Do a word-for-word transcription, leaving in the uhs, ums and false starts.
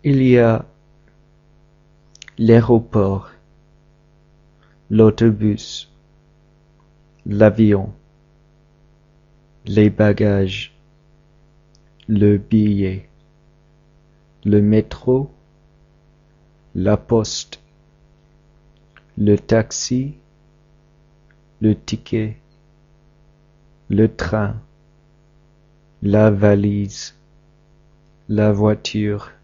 Il y a l'aéroport, l'autobus, l'avion, les bagages, le billet, le métro, la poste, le taxi, le ticket, le train, la valise, la voiture,